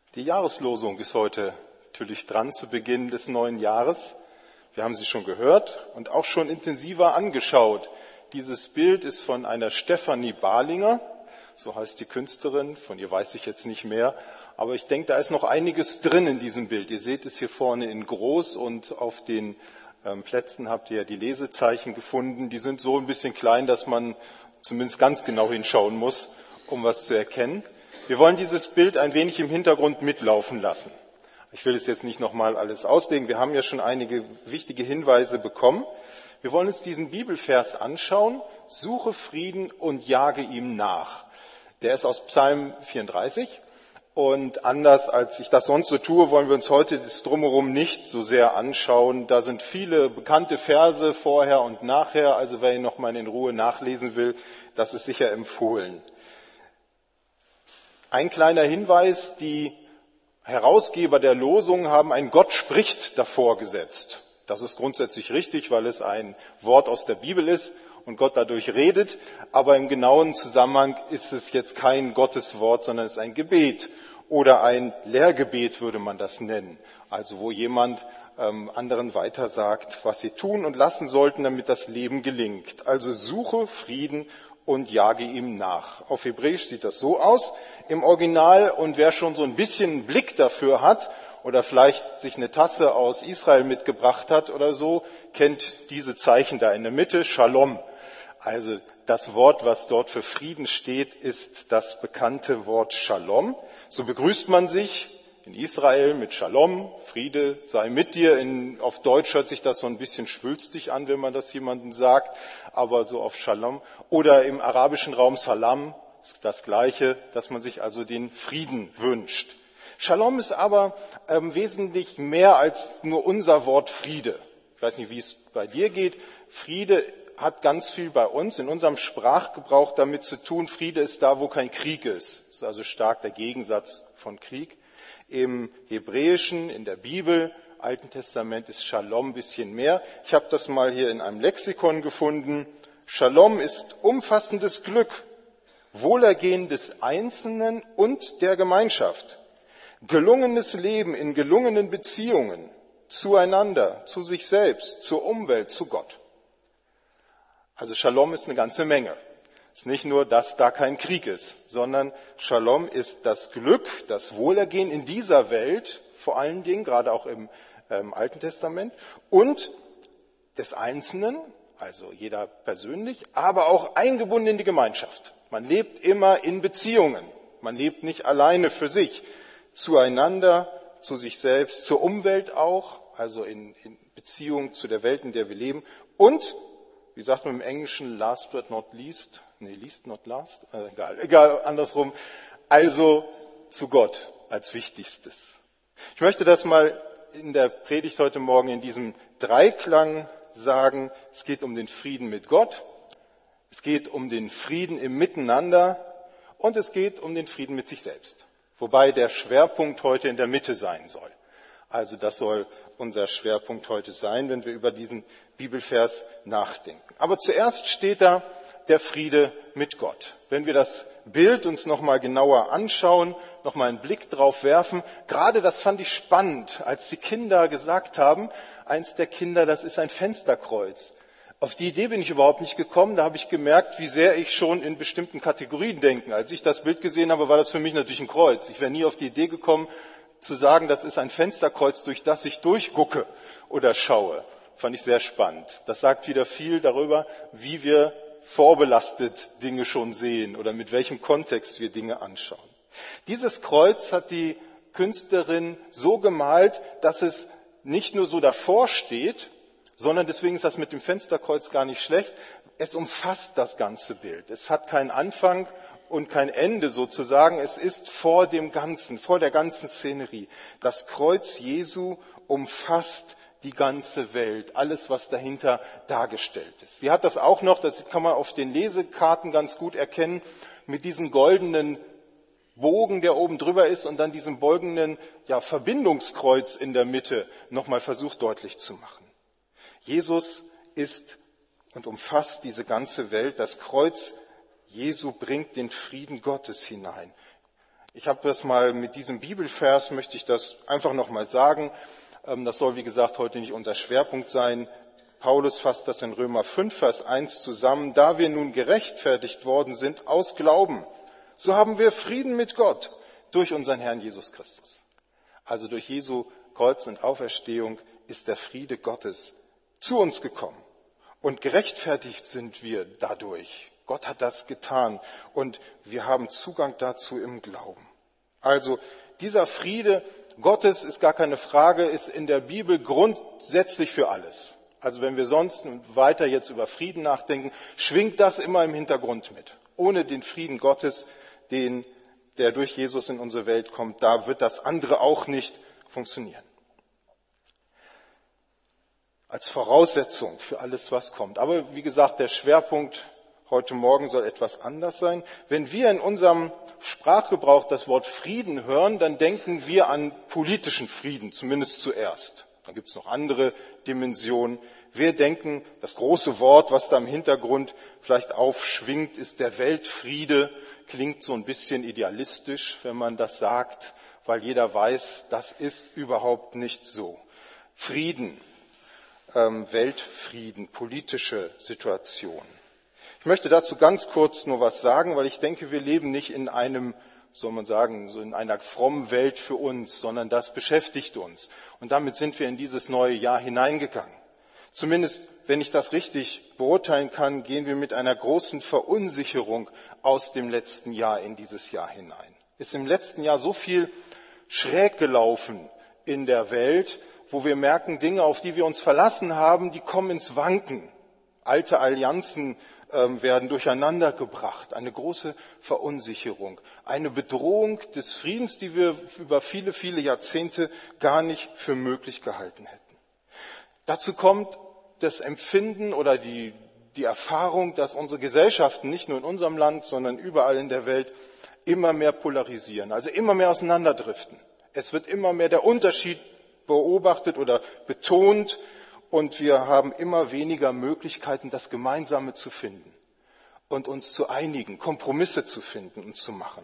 Die Jahreslosung ist heute natürlich dran zu Beginn des neuen Jahres. Wir haben sie schon gehört und auch schon intensiver angeschaut. Dieses Bild ist von einer Stefanie Barlinger, so heißt die Künstlerin, von ihr weiß ich jetzt nicht mehr. Aber ich denke, da ist noch einiges drin in diesem Bild. Ihr seht es hier vorne in groß und auf den Plätzen habt ihr ja die Lesezeichen gefunden. Die sind so ein bisschen klein, dass man zumindest ganz genau hinschauen muss, um was zu erkennen. Wir wollen dieses Bild ein wenig im Hintergrund mitlaufen lassen. Ich will es jetzt nicht nochmal alles auslegen. Wir haben ja schon einige wichtige Hinweise bekommen. Wir wollen uns diesen Bibelvers anschauen. Suche Frieden und jage ihm nach. Der ist aus Psalm 34. Und anders als ich das sonst so tue, wollen wir uns heute das Drumherum nicht so sehr anschauen. Da sind viele bekannte Verse vorher und nachher. Also wer ihn nochmal in Ruhe nachlesen will, das ist sicher empfohlen. Ein kleiner Hinweis, die Herausgeber der Losung haben ein Gott spricht davor gesetzt. Das ist grundsätzlich richtig, weil es ein Wort aus der Bibel ist und Gott dadurch redet. Aber im genauen Zusammenhang ist es jetzt kein Gotteswort, sondern es ist ein Gebet oder ein Lehrgebet würde man das nennen. Also wo jemand anderen weitersagt, was sie tun und lassen sollten, damit das Leben gelingt. Also suche Frieden und jage ihm nach. Auf Hebräisch sieht das so aus im Original und wer schon so ein bisschen einen Blick dafür hat oder vielleicht sich eine Tasse aus Israel mitgebracht hat oder so, kennt diese Zeichen da in der Mitte, Shalom. Also das Wort, was dort für Frieden steht, ist das bekannte Wort Shalom. So begrüßt man sich in Israel mit Shalom, Friede sei mit dir. Auf Deutsch hört sich das so ein bisschen schwülstig an, wenn man das jemandem sagt, aber so auf Shalom. Oder im arabischen Raum Salam, ist das Gleiche, dass man sich also den Frieden wünscht. Shalom ist aber wesentlich mehr als nur unser Wort Friede. Ich weiß nicht, wie es bei dir geht. Friede hat ganz viel bei uns in unserem Sprachgebrauch damit zu tun. Friede ist da, wo kein Krieg ist. Das ist also stark der Gegensatz von Krieg. Im Hebräischen, in der Bibel, Alten Testament ist Shalom ein bisschen mehr. Ich habe das mal hier in einem Lexikon gefunden. Shalom ist umfassendes Glück, Wohlergehen des Einzelnen und der Gemeinschaft, gelungenes Leben in gelungenen Beziehungen, zueinander, zu sich selbst, zur Umwelt, zu Gott. Also Shalom ist eine ganze Menge. Es ist nicht nur, dass da kein Krieg ist, sondern Shalom ist das Glück, das Wohlergehen in dieser Welt, vor allen Dingen, gerade auch im Alten Testament, und des Einzelnen, also jeder persönlich, aber auch eingebunden in die Gemeinschaft. Man lebt immer in Beziehungen. Man lebt nicht alleine für sich. Zueinander, zu sich selbst, zur Umwelt auch, also in Beziehung zu der Welt, in der wir leben. Und, wie sagt man im Englischen, last but not least, least not last, egal, andersrum, also zu Gott als Wichtigstes. Ich möchte das mal in der Predigt heute Morgen in diesem Dreiklang sagen. Es geht um den Frieden mit Gott, es geht um den Frieden im Miteinander und es geht um den Frieden mit sich selbst. Wobei der Schwerpunkt heute in der Mitte sein soll. Also das soll unser Schwerpunkt heute sein, wenn wir über diesen Bibelvers nachdenken. Aber zuerst steht da der Friede mit Gott. Wenn wir das Bild uns nochmal genauer anschauen, nochmal einen Blick drauf werfen, gerade das fand ich spannend, als die Kinder gesagt haben, eins der Kinder, das ist ein Fensterkreuz. Auf die Idee bin ich überhaupt nicht gekommen, da habe ich gemerkt, wie sehr ich schon in bestimmten Kategorien denke. Als ich das Bild gesehen habe, war das für mich natürlich ein Kreuz. Ich wäre nie auf die Idee gekommen, zu sagen, das ist ein Fensterkreuz, durch das ich durchgucke oder schaue. Fand ich sehr spannend. Das sagt wieder viel darüber, wie wir vorbelastet Dinge schon sehen oder mit welchem Kontext wir Dinge anschauen. Dieses Kreuz hat die Künstlerin so gemalt, dass es nicht nur so davor steht, sondern deswegen ist das mit dem Fensterkreuz gar nicht schlecht. Es umfasst das ganze Bild. Es hat keinen Anfang und kein Ende sozusagen. Es ist vor dem Ganzen, vor der ganzen Szenerie. Das Kreuz Jesu umfasst die ganze Welt, alles, was dahinter dargestellt ist. Sie hat das auch noch, das kann man auf den Lesekarten ganz gut erkennen, mit diesem goldenen Bogen, der oben drüber ist und dann diesem goldenen Verbindungskreuz in der Mitte nochmal versucht deutlich zu machen. Jesus ist und umfasst diese ganze Welt. Das Kreuz Jesu bringt den Frieden Gottes hinein. Ich habe das mal mit diesem Bibelvers, möchte ich das einfach nochmal sagen. Das soll, wie gesagt, heute nicht unser Schwerpunkt sein. Paulus fasst das in Römer 5, Vers 1 zusammen. Da wir nun gerechtfertigt worden sind aus Glauben, so haben wir Frieden mit Gott durch unseren Herrn Jesus Christus. Also durch Jesu Kreuz und Auferstehung ist der Friede Gottes zu uns gekommen. Und gerechtfertigt sind wir dadurch. Gott hat das getan und wir haben Zugang dazu im Glauben. Also dieser Friede Gottes ist gar keine Frage, ist in der Bibel grundsätzlich für alles. Also wenn wir sonst weiter jetzt über Frieden nachdenken, schwingt das immer im Hintergrund mit. Ohne den Frieden Gottes, der durch Jesus in unsere Welt kommt, da wird das andere auch nicht funktionieren. Als Voraussetzung für alles, was kommt. Aber wie gesagt, der Schwerpunkt heute Morgen soll etwas anders sein. Wenn wir in unserem Sprachgebrauch das Wort Frieden hören, dann denken wir an politischen Frieden, zumindest zuerst. Dann gibt es noch andere Dimensionen. Wir denken, das große Wort, was da im Hintergrund vielleicht aufschwingt, ist der Weltfriede. Klingt so ein bisschen idealistisch, wenn man das sagt, weil jeder weiß, das ist überhaupt nicht so. Frieden, Weltfrieden, politische Situation. Ich möchte dazu ganz kurz nur was sagen, weil ich denke, wir leben nicht in einem, soll man sagen, so in einer frommen Welt für uns, sondern das beschäftigt uns. Und damit sind wir in dieses neue Jahr hineingegangen. Zumindest, wenn ich das richtig beurteilen kann, gehen wir mit einer großen Verunsicherung aus dem letzten Jahr in dieses Jahr hinein. Ist im letzten Jahr so viel schräg gelaufen in der Welt, wo wir merken, Dinge, auf die wir uns verlassen haben, die kommen ins Wanken. Alte Allianzen werden durcheinander gebracht. Eine große Verunsicherung. Eine Bedrohung des Friedens, die wir über viele, viele Jahrzehnte gar nicht für möglich gehalten hätten. Dazu kommt das Empfinden oder die Erfahrung, dass unsere Gesellschaften nicht nur in unserem Land, sondern überall in der Welt immer mehr polarisieren, also immer mehr auseinanderdriften. Es wird immer mehr der Unterschied beobachtet oder betont und wir haben immer weniger Möglichkeiten, das Gemeinsame zu finden und uns zu einigen, Kompromisse zu finden und zu machen.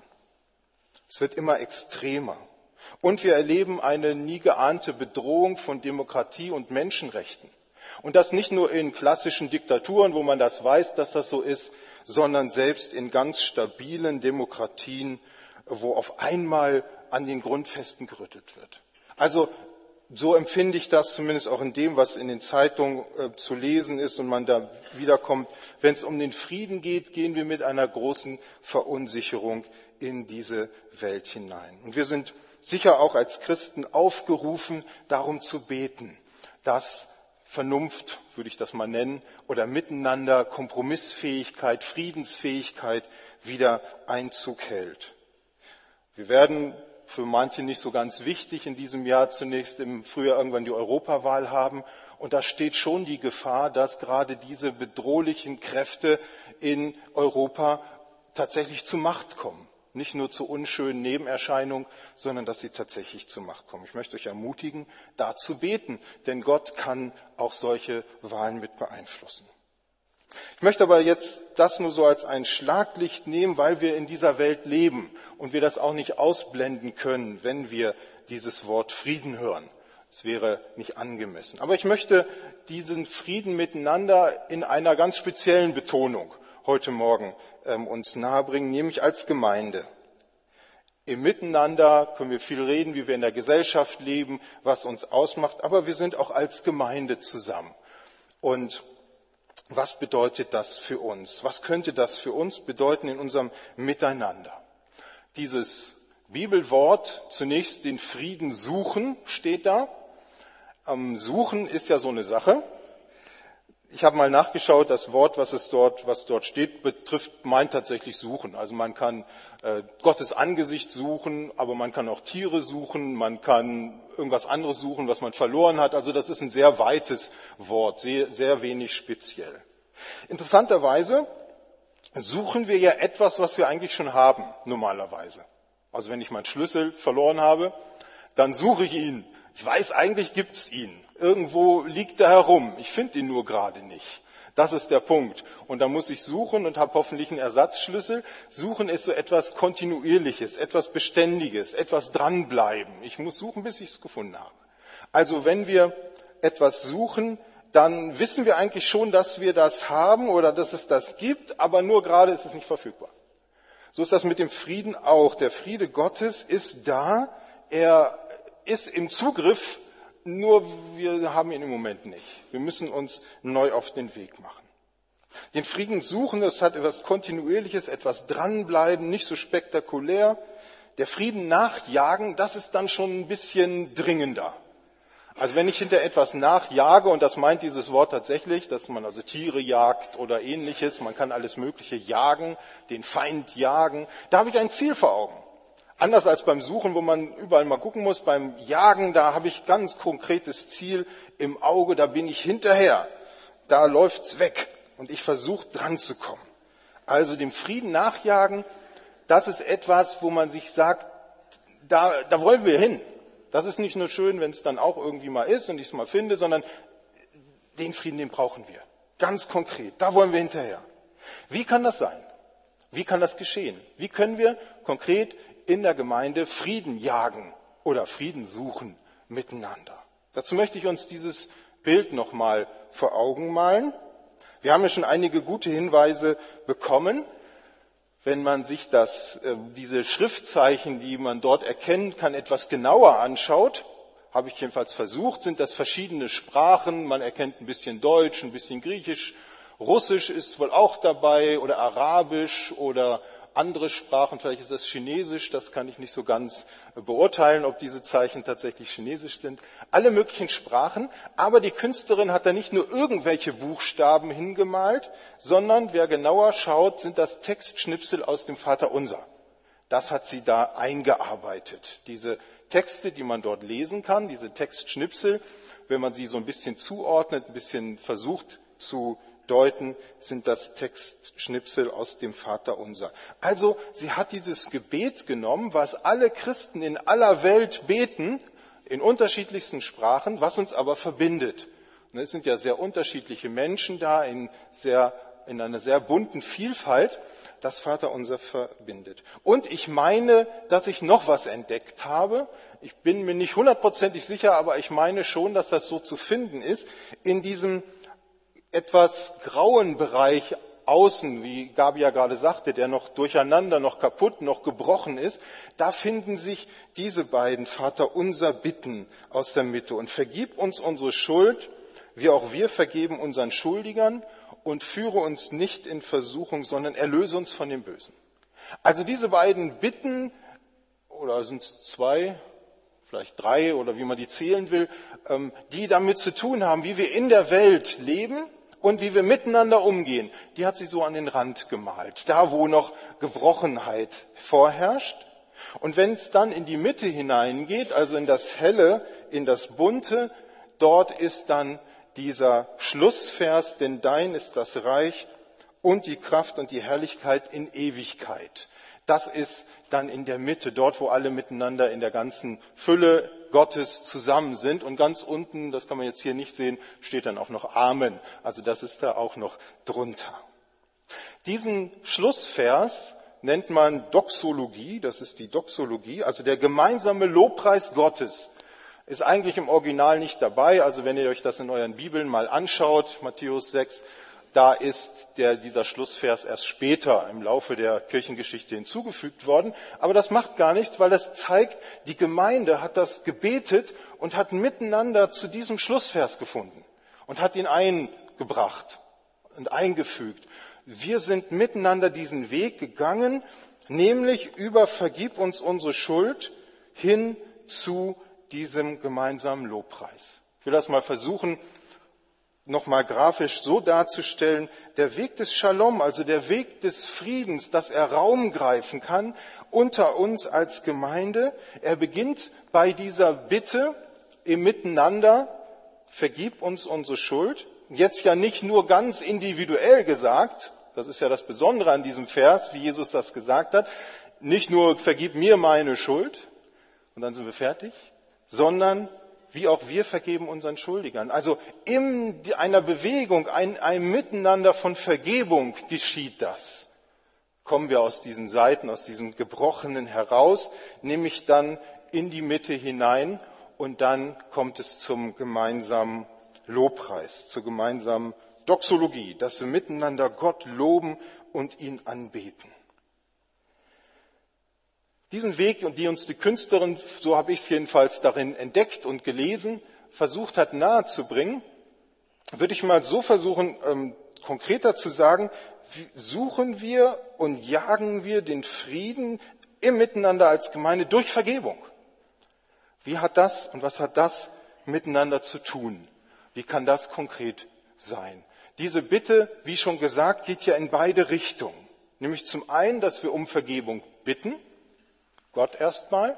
Es wird immer extremer. Und wir erleben eine nie geahnte Bedrohung von Demokratie und Menschenrechten. Und das nicht nur in klassischen Diktaturen, wo man das weiß, dass das so ist, sondern selbst in ganz stabilen Demokratien, wo auf einmal an den Grundfesten gerüttelt wird. Also so empfinde ich das zumindest auch in dem, was in den Zeitungen zu lesen ist und man da wiederkommt. Wenn es um den Frieden geht, gehen wir mit einer großen Verunsicherung in diese Welt hinein. Und wir sind sicher auch als Christen aufgerufen, darum zu beten, dass Vernunft, würde ich das mal nennen, oder Miteinander, Kompromissfähigkeit, Friedensfähigkeit wieder Einzug hält. Wir werden für manche nicht so ganz wichtig in diesem Jahr zunächst im Frühjahr irgendwann die Europawahl haben. Und da steht schon die Gefahr, dass gerade diese bedrohlichen Kräfte in Europa tatsächlich zur Macht kommen. Nicht nur zu unschönen Nebenerscheinungen, sondern dass sie tatsächlich zur Macht kommen. Ich möchte euch ermutigen, da zu beten, denn Gott kann auch solche Wahlen mit beeinflussen. Ich möchte aber jetzt das nur so als ein Schlaglicht nehmen, weil wir in dieser Welt leben und wir das auch nicht ausblenden können, wenn wir dieses Wort Frieden hören. Es wäre nicht angemessen. Aber ich möchte diesen Frieden miteinander in einer ganz speziellen Betonung heute Morgen uns nahebringen, nämlich als Gemeinde. Im Miteinander können wir viel reden, wie wir in der Gesellschaft leben, was uns ausmacht, aber wir sind auch als Gemeinde zusammen. Und was bedeutet das für uns? Was könnte das für uns bedeuten in unserem Miteinander? Dieses Bibelwort, zunächst den Frieden suchen, steht da. Suchen ist ja so eine Sache. Ich habe mal nachgeschaut, das Wort, was dort steht, meint tatsächlich suchen. Also man kann Gottes Angesicht suchen, aber man kann auch Tiere suchen, man kann irgendwas anderes suchen, was man verloren hat. Also das ist ein sehr weites Wort, sehr, sehr wenig speziell. Interessanterweise suchen wir ja etwas, was wir eigentlich schon haben, normalerweise. Also wenn ich meinen Schlüssel verloren habe, dann suche ich ihn. Ich weiß, eigentlich gibt's ihn. Irgendwo liegt er herum. Ich finde ihn nur gerade nicht. Das ist der Punkt. Und da muss ich suchen und habe hoffentlich einen Ersatzschlüssel. Suchen ist so etwas Kontinuierliches, etwas Beständiges, etwas dranbleiben. Ich muss suchen, bis ich es gefunden habe. Also wenn wir etwas suchen, dann wissen wir eigentlich schon, dass wir das haben oder dass es das gibt, aber nur gerade ist es nicht verfügbar. So ist das mit dem Frieden auch. Der Friede Gottes ist da, er ist im Zugriff, nur wir haben ihn im Moment nicht. Wir müssen uns neu auf den Weg machen. Den Frieden suchen, das hat etwas Kontinuierliches, etwas dranbleiben, nicht so spektakulär. Der Frieden nachjagen, das ist dann schon ein bisschen dringender. Also wenn ich hinter etwas nachjage, und das meint dieses Wort tatsächlich, dass man also Tiere jagt oder ähnliches, man kann alles Mögliche jagen, den Feind jagen, da habe ich ein Ziel vor Augen. Anders als beim Suchen, wo man überall mal gucken muss, beim Jagen, da habe ich ganz konkretes Ziel im Auge, da bin ich hinterher. Da läuft's weg und ich versuche dran zu kommen. Also dem Frieden nachjagen, das ist etwas, wo man sich sagt, da wollen wir hin. Das ist nicht nur schön, wenn es dann auch irgendwie mal ist und ich es mal finde, sondern den Frieden, den brauchen wir. Ganz konkret, da wollen wir hinterher. Wie kann das sein? Wie kann das geschehen? Wie können wir konkret in der Gemeinde Frieden jagen oder Frieden suchen miteinander? Dazu möchte ich uns dieses Bild nochmal vor Augen malen. Wir haben ja schon einige gute Hinweise bekommen. Wenn man sich diese Schriftzeichen, die man dort erkennen kann, etwas genauer anschaut, habe ich jedenfalls versucht, sind das verschiedene Sprachen. Man erkennt ein bisschen Deutsch, ein bisschen Griechisch, Russisch ist wohl auch dabei oder Arabisch oder andere Sprachen, vielleicht ist das Chinesisch, das kann ich nicht so ganz beurteilen, ob diese Zeichen tatsächlich Chinesisch sind. Alle möglichen Sprachen, aber die Künstlerin hat da nicht nur irgendwelche Buchstaben hingemalt, sondern wer genauer schaut, sind das Textschnipsel aus dem Vaterunser. Das hat sie da eingearbeitet. Diese Texte, die man dort lesen kann, diese Textschnipsel, wenn man sie so ein bisschen zuordnet, ein bisschen versucht zu deuten, sind das Textschnipsel aus dem Vaterunser. Also sie hat dieses Gebet genommen, was alle Christen in aller Welt beten, in unterschiedlichsten Sprachen, was uns aber verbindet. Und es sind ja sehr unterschiedliche Menschen da in einer sehr bunten Vielfalt, das Vaterunser verbindet. Und ich meine, dass ich noch was entdeckt habe. Ich bin mir nicht 100% sicher, aber ich meine schon, dass das so zu finden ist in diesem etwas grauen Bereich außen, wie Gabi ja gerade sagte, der noch durcheinander, noch kaputt, noch gebrochen ist, da finden sich diese beiden Vaterunser Bitten aus der Mitte. Und vergib uns unsere Schuld, wie auch wir vergeben unseren Schuldigern, und führe uns nicht in Versuchung, sondern erlöse uns von dem Bösen. Also diese beiden Bitten, oder sind es zwei, vielleicht drei, oder wie man die zählen will, die damit zu tun haben, wie wir in der Welt leben, und wie wir miteinander umgehen, die hat sie so an den Rand gemalt. Da, wo noch Gebrochenheit vorherrscht. Und wenn es dann in die Mitte hineingeht, also in das Helle, in das Bunte, dort ist dann dieser Schlussvers, denn dein ist das Reich und die Kraft und die Herrlichkeit in Ewigkeit. Das ist dann in der Mitte, dort wo alle miteinander in der ganzen Fülle Gottes zusammen sind. Und ganz unten, das kann man jetzt hier nicht sehen, steht dann auch noch Amen. Also das ist da auch noch drunter. Diesen Schlussvers nennt man Doxologie, das ist die Doxologie, also der gemeinsame Lobpreis Gottes. Ist eigentlich im Original nicht dabei, also wenn ihr euch das in euren Bibeln mal anschaut, Matthäus 6, da ist dieser Schlussvers erst später im Laufe der Kirchengeschichte hinzugefügt worden. Aber das macht gar nichts, weil das zeigt, die Gemeinde hat das gebetet und hat miteinander zu diesem Schlussvers gefunden und hat ihn eingebracht und eingefügt. Wir sind miteinander diesen Weg gegangen, nämlich über Vergib uns unsere Schuld hin zu diesem gemeinsamen Lobpreis. Ich will das mal versuchen, nochmal grafisch so darzustellen, der Weg des Shalom, also der Weg des Friedens, dass er Raum greifen kann unter uns als Gemeinde. Er beginnt bei dieser Bitte im Miteinander, vergib uns unsere Schuld. Jetzt ja nicht nur ganz individuell gesagt, das ist ja das Besondere an diesem Vers, wie Jesus das gesagt hat, nicht nur vergib mir meine Schuld und dann sind wir fertig, sondern wie auch wir vergeben unseren Schuldigern. Also in einer Bewegung, einem Miteinander von Vergebung geschieht das. Kommen wir aus diesen Seiten, aus diesem Gebrochenen heraus, nämlich dann in die Mitte hinein und dann kommt es zum gemeinsamen Lobpreis, zur gemeinsamen Doxologie, dass wir miteinander Gott loben und ihn anbeten. Diesen Weg, und die uns die Künstlerin, so habe ich es jedenfalls darin entdeckt und gelesen, versucht hat nahezubringen, würde ich mal so versuchen, konkreter zu sagen, suchen wir und jagen wir den Frieden im Miteinander als Gemeinde durch Vergebung. Wie hat das und was hat das miteinander zu tun? Wie kann das konkret sein? Diese Bitte, wie schon gesagt, geht ja in beide Richtungen. Nämlich zum einen, dass wir um Vergebung bitten, Gott erstmal,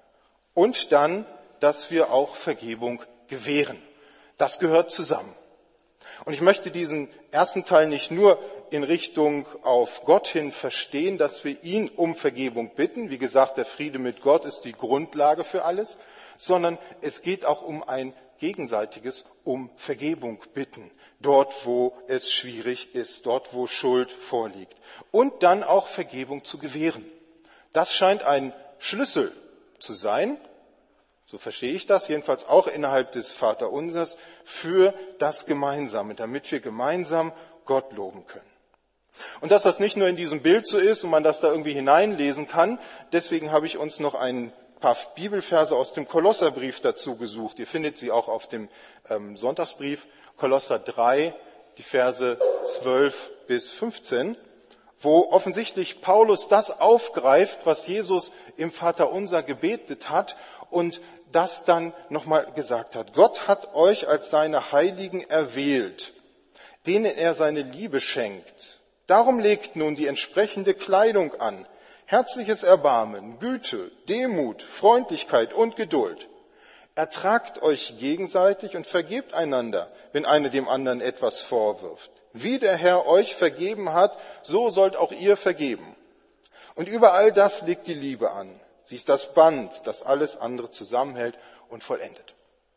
und dann, dass wir auch Vergebung gewähren. Das gehört zusammen. Und ich möchte diesen ersten Teil nicht nur in Richtung auf Gott hin verstehen, dass wir ihn um Vergebung bitten. Wie gesagt, der Friede mit Gott ist die Grundlage für alles, sondern es geht auch um ein gegenseitiges um Vergebung bitten. Dort, wo es schwierig ist, dort, wo Schuld vorliegt. Und dann auch Vergebung zu gewähren. Das scheint ein Schlüssel zu sein, so verstehe ich das, jedenfalls auch innerhalb des Vaterunsers, für das Gemeinsame, damit wir gemeinsam Gott loben können. Und dass das nicht nur in diesem Bild so ist und man das da irgendwie hineinlesen kann, deswegen habe ich uns noch ein paar Bibelverse aus dem Kolosserbrief dazu gesucht. Ihr findet sie auch auf dem Sonntagsbrief, Kolosser 3, die Verse 12 bis 15, wo offensichtlich Paulus das aufgreift, was Jesus im Vaterunser gebetet hat und das dann nochmal gesagt hat. Gott hat euch als seine Heiligen erwählt, denen er seine Liebe schenkt. Darum legt nun die entsprechende Kleidung an, herzliches Erbarmen, Güte, Demut, Freundlichkeit und Geduld. Ertragt euch gegenseitig und vergebt einander, wenn einer dem anderen etwas vorwirft. Wie der Herr euch vergeben hat, so sollt auch ihr vergeben. Und über all das liegt die Liebe an. Sie ist das Band, das alles andere zusammenhält und vollendet.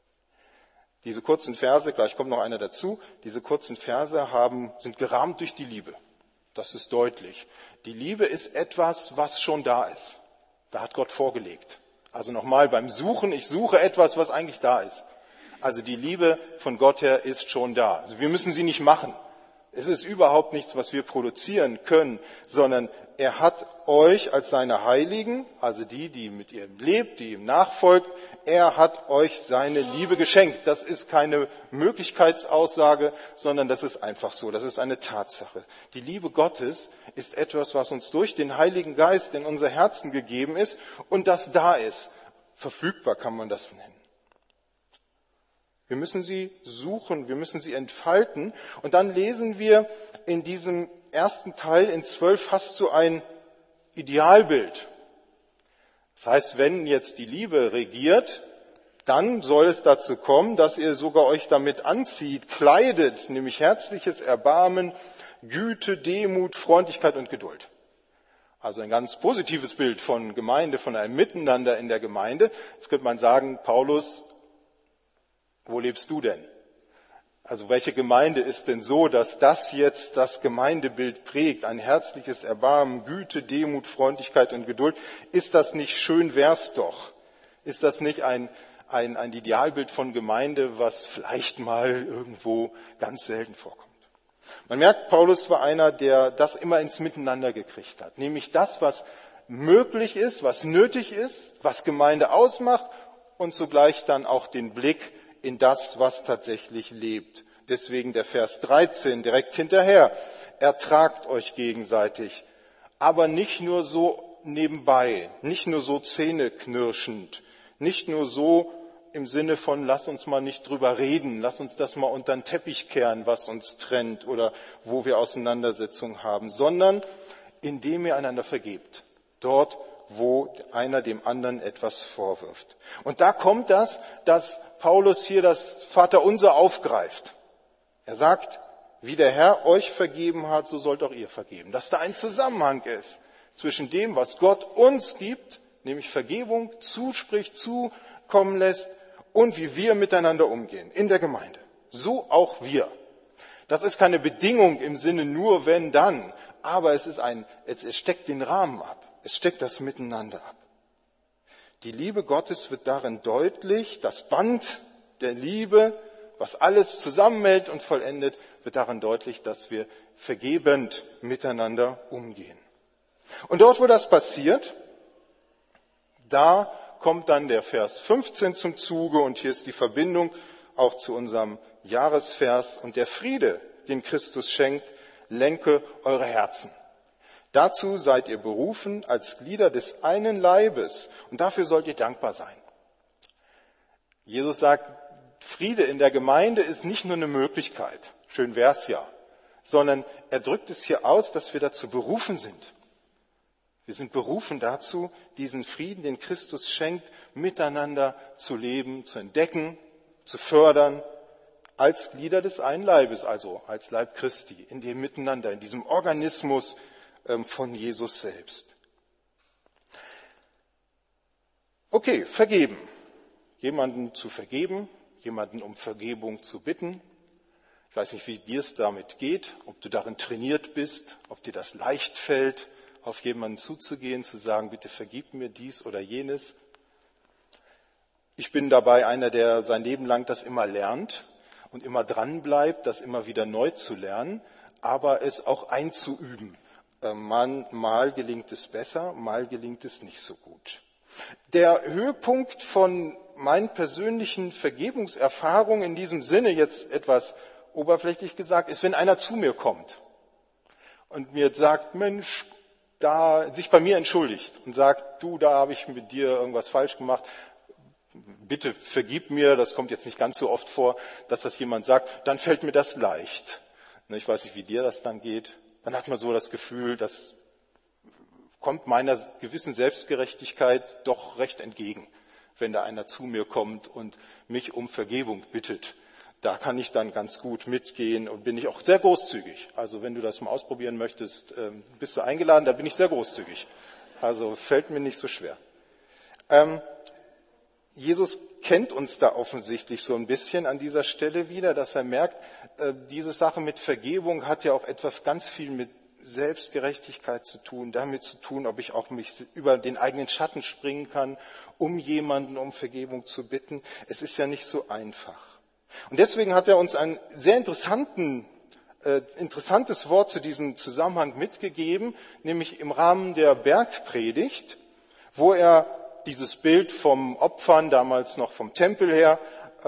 Diese kurzen Verse, gleich kommt noch einer dazu, diese kurzen Verse sind gerahmt durch die Liebe. Das ist deutlich. Die Liebe ist etwas, was schon da ist. Da hat Gott vorgelegt. Also nochmal beim Suchen, ich suche etwas, was eigentlich da ist. Also die Liebe von Gott her ist schon da. Also wir müssen sie nicht machen. Es ist überhaupt nichts, was wir produzieren können, sondern er hat euch als seine Heiligen, also die mit ihm lebt, die ihm nachfolgt, er hat euch seine Liebe geschenkt. Das ist keine Möglichkeitsaussage, sondern das ist einfach so, das ist eine Tatsache. Die Liebe Gottes ist etwas, was uns durch den Heiligen Geist in unser Herzen gegeben ist und das da ist. Verfügbar kann man das nennen. Wir müssen sie suchen, wir müssen sie entfalten. Und dann lesen wir in diesem ersten Teil in 12 fast so ein Idealbild. Das heißt, wenn jetzt die Liebe regiert, dann soll es dazu kommen, dass ihr sogar euch damit anzieht, kleidet, nämlich herzliches Erbarmen, Güte, Demut, Freundlichkeit und Geduld. Also ein ganz positives Bild von Gemeinde, von einem Miteinander in der Gemeinde. Jetzt könnte man sagen, Paulus, wo lebst du denn? Also welche Gemeinde ist denn so, dass das jetzt das Gemeindebild prägt? Ein herzliches Erbarmen, Güte, Demut, Freundlichkeit und Geduld. Ist das nicht schön, wär's doch? Ist das nicht ein Idealbild von Gemeinde, was vielleicht mal irgendwo ganz selten vorkommt? Man merkt, Paulus war einer, der das immer ins Miteinander gekriegt hat. Nämlich das, was möglich ist, was nötig ist, was Gemeinde ausmacht und zugleich dann auch den Blick in das, was tatsächlich lebt. Deswegen der Vers 13 direkt hinterher. Ertragt euch gegenseitig, aber nicht nur so nebenbei, nicht nur so zähneknirschend, nicht nur so im Sinne von, lass uns mal nicht drüber reden, lass uns das mal unter den Teppich kehren, was uns trennt oder wo wir Auseinandersetzungen haben, sondern indem ihr einander vergebt. Dort, wo einer dem anderen etwas vorwirft. Und da kommt das, dass Paulus hier das Vaterunser aufgreift. Er sagt, wie der Herr euch vergeben hat, so sollt auch ihr vergeben. Dass da ein Zusammenhang ist zwischen dem, was Gott uns gibt, nämlich Vergebung zuspricht, zukommen lässt, und wie wir miteinander umgehen in der Gemeinde. So auch wir. Das ist keine Bedingung im Sinne nur wenn, dann, aber es steckt den Rahmen ab. Es steckt das Miteinander ab. Die Liebe Gottes wird darin deutlich, das Band der Liebe, was alles zusammenhält und vollendet, wird darin deutlich, dass wir vergebend miteinander umgehen. Und dort, wo das passiert, da kommt dann der Vers 15 zum Zuge und hier ist die Verbindung auch zu unserem Jahresvers. Und der Friede, den Christus schenkt, lenke eure Herzen. Dazu seid ihr berufen als Glieder des einen Leibes und dafür sollt ihr dankbar sein. Jesus sagt, Friede in der Gemeinde ist nicht nur eine Möglichkeit, schön wär's ja, sondern er drückt es hier aus, dass wir dazu berufen sind. Wir sind berufen dazu, diesen Frieden, den Christus schenkt, miteinander zu leben, zu entdecken, zu fördern, als Glieder des einen Leibes, also als Leib Christi, in dem Miteinander, in diesem Organismus von Jesus selbst. Okay, vergeben. Jemanden zu vergeben, jemanden um Vergebung zu bitten. Ich weiß nicht, wie dir es damit geht, ob du darin trainiert bist, ob dir das leicht fällt, auf jemanden zuzugehen, zu sagen, bitte vergib mir dies oder jenes. Ich bin dabei einer, der sein Leben lang das immer lernt und immer dran bleibt, das immer wieder neu zu lernen, aber es auch einzuüben. Mal gelingt es besser, mal gelingt es nicht so gut. Der Höhepunkt von meinen persönlichen Vergebungserfahrungen in diesem Sinne, jetzt etwas oberflächlich gesagt, ist, wenn einer zu mir kommt und mir sagt, Mensch, sich bei mir entschuldigt und sagt, du, da habe ich mit dir irgendwas falsch gemacht, bitte vergib mir, das kommt jetzt nicht ganz so oft vor, dass das jemand sagt, dann fällt mir das leicht. Ich weiß nicht, wie dir das dann geht. Dann hat man so das Gefühl, das kommt meiner gewissen Selbstgerechtigkeit doch recht entgegen, wenn da einer zu mir kommt und mich um Vergebung bittet. Da kann ich dann ganz gut mitgehen und bin ich auch sehr großzügig. Also wenn du das mal ausprobieren möchtest, bist du eingeladen, da bin ich sehr großzügig. Also fällt mir nicht so schwer. Jesus kennt uns da offensichtlich so ein bisschen an dieser Stelle wieder, dass er merkt, diese Sache mit Vergebung hat ja auch etwas ganz viel mit Selbstgerechtigkeit zu tun, damit zu tun, ob ich auch mich über den eigenen Schatten springen kann, um jemanden um Vergebung zu bitten. Es ist ja nicht so einfach. Und deswegen hat er uns ein sehr interessantes Wort zu diesem Zusammenhang mitgegeben, nämlich im Rahmen der Bergpredigt, wo er dieses Bild vom Opfern, damals noch vom Tempel her,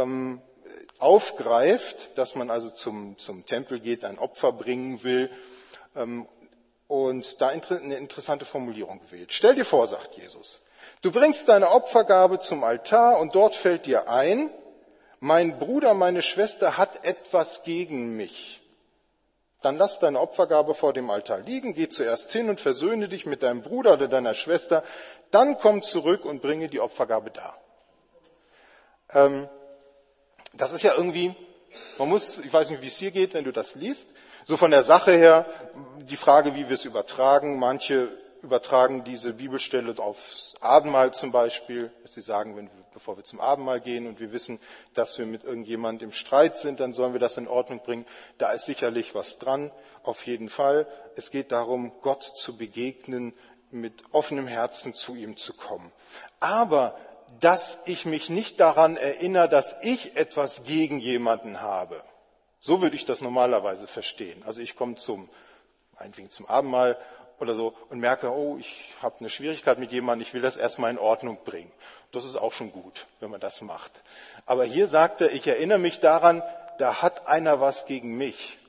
aufgreift, dass man also zum Tempel geht, ein Opfer bringen will und da eine interessante Formulierung wählt. Stell dir vor, sagt Jesus, du bringst deine Opfergabe zum Altar und dort fällt dir ein, mein Bruder, meine Schwester hat etwas gegen mich. Dann lass deine Opfergabe vor dem Altar liegen, geh zuerst hin und versöhne dich mit deinem Bruder oder deiner Schwester, dann komm zurück und bringe die Opfergabe dar. Das ist ja irgendwie, ich weiß nicht, wie es hier geht, wenn du das liest, so von der Sache her, die Frage, wie wir es übertragen. Manche übertragen diese Bibelstelle aufs Abendmahl zum Beispiel, dass sie sagen, bevor wir zum Abendmahl gehen und wir wissen, dass wir mit irgendjemandem im Streit sind, dann sollen wir das in Ordnung bringen. Da ist sicherlich was dran, auf jeden Fall. Es geht darum, Gott zu begegnen, mit offenem Herzen zu ihm zu kommen. Aber dass ich mich nicht daran erinnere, dass ich etwas gegen jemanden habe, so würde ich das normalerweise verstehen. Also ich komme meinetwegen zum Abendmahl oder so und merke, oh, ich habe eine Schwierigkeit mit jemandem, ich will das erstmal in Ordnung bringen. Das ist auch schon gut, wenn man das macht. Aber hier sagt er, ich erinnere mich daran, da hat einer was gegen mich.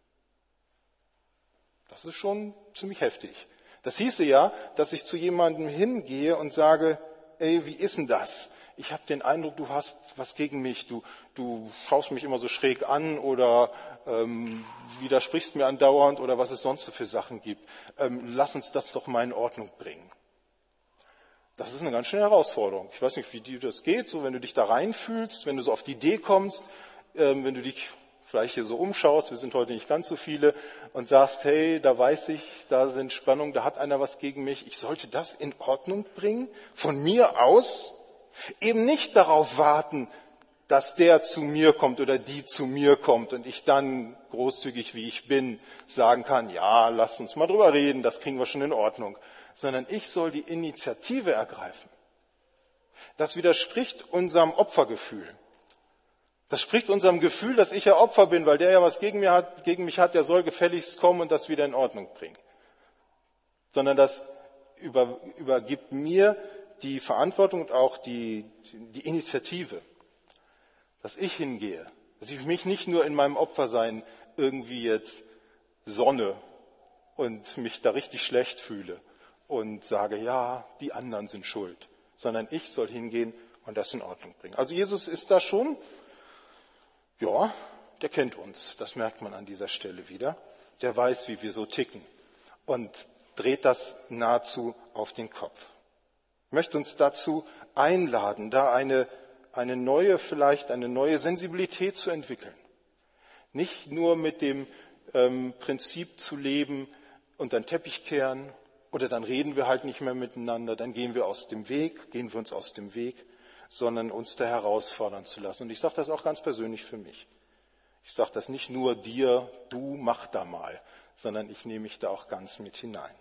Das ist schon ziemlich heftig. Das hieße ja, dass ich zu jemandem hingehe und sage, ey, wie ist denn das? Ich habe den Eindruck, du hast was gegen mich, du schaust mich immer so schräg an oder widersprichst mir andauernd oder was es sonst so für Sachen gibt. Lass uns das doch mal in Ordnung bringen. Das ist eine ganz schöne Herausforderung. Ich weiß nicht, wie dir das geht, so wenn du dich da reinfühlst, wenn du so auf die Idee kommst, wenn du dich vielleicht hier so umschaust, wir sind heute nicht ganz so viele, und sagst, hey, da weiß ich, da sind Spannungen, da hat einer was gegen mich, ich sollte das in Ordnung bringen, von mir aus, eben nicht darauf warten, dass der zu mir kommt oder die zu mir kommt und ich dann, großzügig wie ich bin, sagen kann, ja, lasst uns mal drüber reden, das kriegen wir schon in Ordnung. Sondern ich soll die Initiative ergreifen. Das widerspricht unserem Opfergefühl. Das spricht unserem Gefühl, dass ich ja Opfer bin, weil der ja was gegen mich hat, der soll gefälligst kommen und das wieder in Ordnung bringen. Sondern das übergibt mir die Verantwortung und auch die Initiative, dass ich hingehe, dass ich mich nicht nur in meinem Opfersein irgendwie jetzt sonne und mich da richtig schlecht fühle und sage, ja, die anderen sind schuld, sondern ich soll hingehen und das in Ordnung bringen. Also Jesus ist da schon, ja, der kennt uns, das merkt man an dieser Stelle wieder. Der weiß, wie wir so ticken und dreht das nahezu auf den Kopf. Ich möchte uns dazu einladen, da eine neue Sensibilität zu entwickeln. Nicht nur mit dem Prinzip zu leben und den Teppich kehren oder dann reden wir halt nicht mehr miteinander, dann gehen wir uns aus dem Weg, sondern uns da herausfordern zu lassen. Und ich sage das auch ganz persönlich für mich. Ich sage das nicht nur dir, du mach da mal, sondern ich nehme mich da auch ganz mit hinein.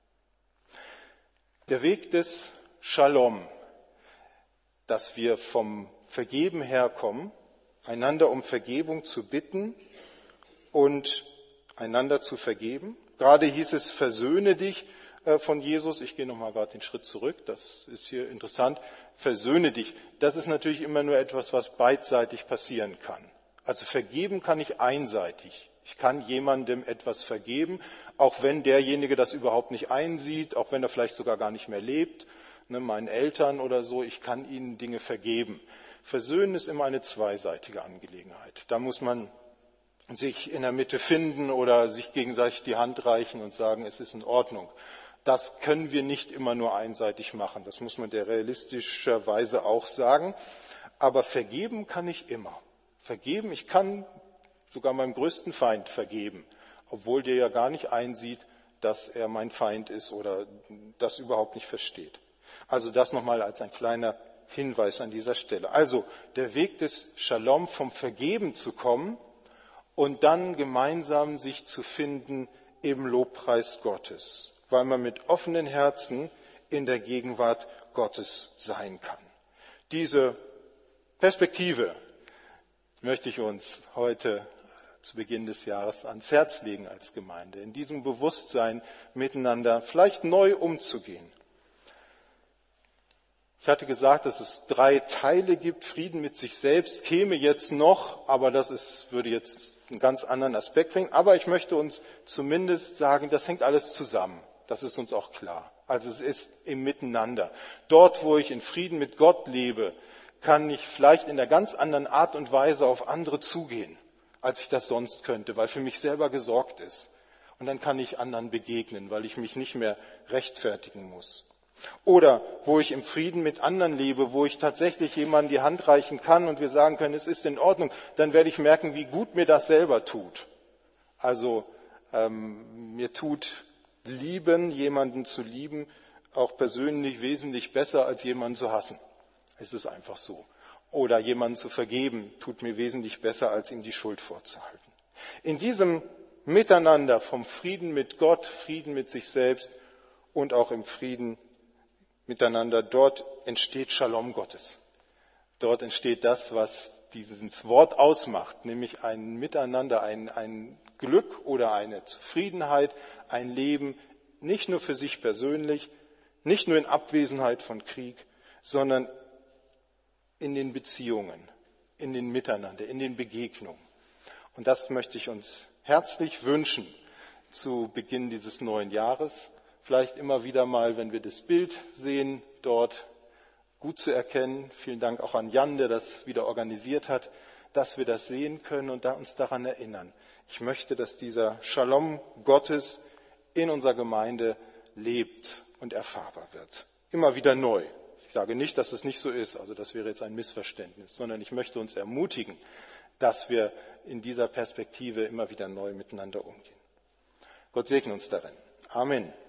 Der Weg des Shalom, dass wir vom Vergeben herkommen, einander um Vergebung zu bitten und einander zu vergeben. Gerade hieß es, versöhne dich von Jesus. Ich gehe nochmal gerade den Schritt zurück, das ist hier interessant. Versöhne dich. Das ist natürlich immer nur etwas, was beidseitig passieren kann. Also vergeben kann ich einseitig. Ich kann jemandem etwas vergeben, auch wenn derjenige das überhaupt nicht einsieht, auch wenn er vielleicht sogar gar nicht mehr lebt, meinen Eltern oder so, ich kann ihnen Dinge vergeben. Versöhnen ist immer eine zweiseitige Angelegenheit. Da muss man sich in der Mitte finden oder sich gegenseitig die Hand reichen und sagen, es ist in Ordnung. Das können wir nicht immer nur einseitig machen. Das muss man der realistischerweise auch sagen. Aber vergeben kann ich immer. Vergeben, ich kann sogar meinem größten Feind vergeben, obwohl der ja gar nicht einsieht, dass er mein Feind ist oder das überhaupt nicht versteht. Also das nochmal als ein kleiner Hinweis an dieser Stelle. Also der Weg des Shalom, vom Vergeben zu kommen und dann gemeinsam sich zu finden im Lobpreis Gottes, weil man mit offenen Herzen in der Gegenwart Gottes sein kann. Diese Perspektive möchte ich uns heute zu Beginn des Jahres ans Herz legen als Gemeinde, in diesem Bewusstsein miteinander vielleicht neu umzugehen. Ich hatte gesagt, dass es 3 Teile gibt. Frieden mit sich selbst käme jetzt noch, aber würde jetzt einen ganz anderen Aspekt bringen. Aber ich möchte uns zumindest sagen, das hängt alles zusammen. Das ist uns auch klar. Also es ist im Miteinander. Dort, wo ich in Frieden mit Gott lebe, kann ich vielleicht in einer ganz anderen Art und Weise auf andere zugehen, als ich das sonst könnte, weil für mich selber gesorgt ist. Und dann kann ich anderen begegnen, weil ich mich nicht mehr rechtfertigen muss. Oder wo ich im Frieden mit anderen lebe, wo ich tatsächlich jemandem die Hand reichen kann und wir sagen können, es ist in Ordnung, dann werde ich merken, wie gut mir das selber tut. Also mir tut Lieben, jemanden zu lieben, auch persönlich wesentlich besser, als jemanden zu hassen. Es ist einfach so. Oder jemanden zu vergeben, tut mir wesentlich besser, als ihm die Schuld vorzuhalten. In diesem Miteinander vom Frieden mit Gott, Frieden mit sich selbst und auch im Frieden miteinander, dort entsteht Shalom Gottes. Dort entsteht das, was dieses Wort ausmacht, nämlich ein Miteinander, ein Glück oder eine Zufriedenheit, ein Leben, nicht nur für sich persönlich, nicht nur in Abwesenheit von Krieg, sondern in den Beziehungen, in den Miteinander, in den Begegnungen. Und das möchte ich uns herzlich wünschen zu Beginn dieses neuen Jahres. Vielleicht immer wieder mal, wenn wir das Bild sehen, dort gut zu erkennen. Vielen Dank auch an Jan, der das wieder organisiert hat, dass wir das sehen können und uns daran erinnern. Ich möchte, dass dieser Shalom Gottes in unserer Gemeinde lebt und erfahrbar wird. Immer wieder neu. Ich sage nicht, dass es nicht so ist, also das wäre jetzt ein Missverständnis, sondern ich möchte uns ermutigen, dass wir in dieser Perspektive immer wieder neu miteinander umgehen. Gott segne uns darin. Amen.